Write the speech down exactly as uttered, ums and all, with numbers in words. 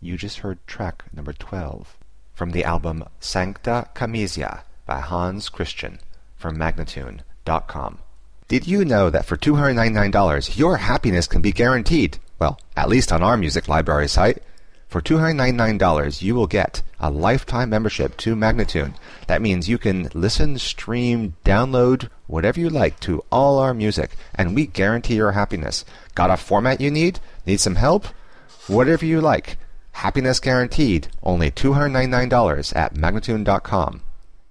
You just heard track number twelve from the album Sancta Camisia by Hans Christian from Magnatune dot com. Did you know that for two hundred ninety-nine dollars your happiness can be guaranteed? Well, at least on our music library site. For two hundred ninety-nine dollars you will get a lifetime membership to Magnatune. That means you can listen, stream, download, whatever you like to all our music, and we guarantee your happiness. Got a format you need? Need some help? Whatever you like. Happiness guaranteed. Only two hundred ninety-nine dollars at Magnatune dot com.